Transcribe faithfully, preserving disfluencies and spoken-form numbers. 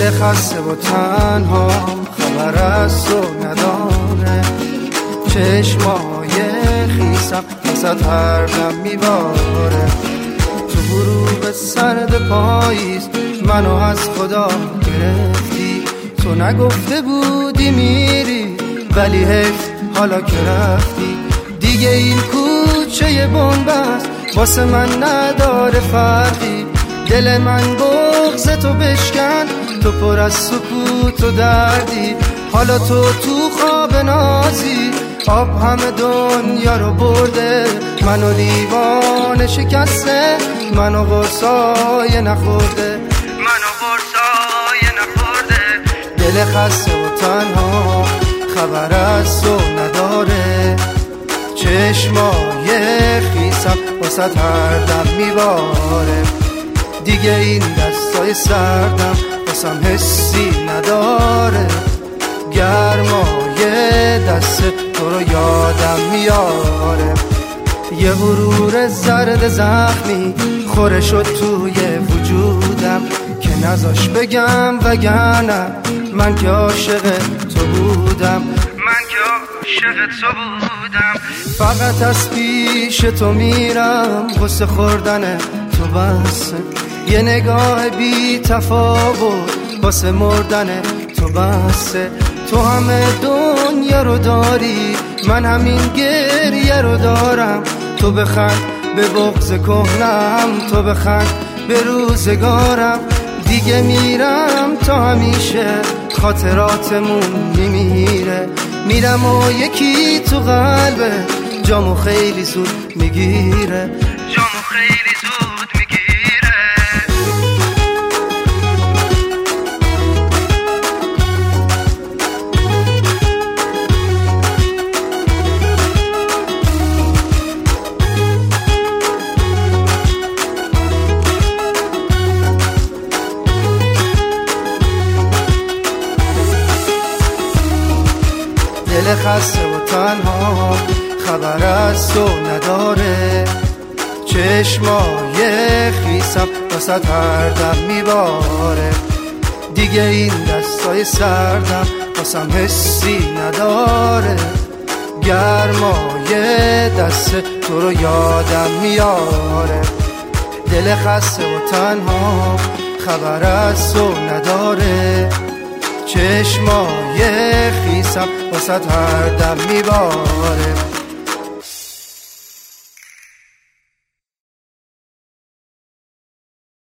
دل خسته و تنها خبر از تو نداره، چشمای خیسم وسط هر دم میباره. تو غروب سرد پاییز منو از خدا گرفتی، تو نگفته بودی میری ولی حیف حالا که رفتی. دیگه این کوچه بنبست واسه من نداره فرقی، دل من بغض تو بشکن، تو پر از سکوت و دردی. حالا تو تو خواب نازی، آب همه دنیا رو برده، منو دیوانه شکسته، منو قرصای نخورده، منو قرصای نخورده. دل خسته و تنها خبر از تو نداره، چشمای خیسم وسط هر دم میباره. دیگه این دستای سردم واسم حسی نداره، گرمای دست تو رو یادم میاره. یه غرور زرد زخمی خوره شد توی وجودم که نذاش بگم وگرنه من که عاشق تو بودم، من که عاشق تو بودم. فقط از پیش تو میرم غصه خوردن تو بسه، یه نگاه بی تفاوت واسه مردن تو بسه. تو همه دنیا رو داری، من همین گریه رو دارم. تو بخند به بغض کهنم، تو بخند به روزگارم. دیگه میرم تا همیشه خاطراتمون میمیره، میرم و یکی تو قلبه جامو خیلی زود میگیره، جامو خیلی زود میگیره. دل خسته و تنها خبر از تو نداره، چشمای خیسم وسط هر دم میباره. دیگه این دستای سردم واسم حسی نداره، گرمای دست تو رو یادم میاره. دل خسته و تنها خبر از تو نداره، چشمای خیسم وسط هر دم میباره.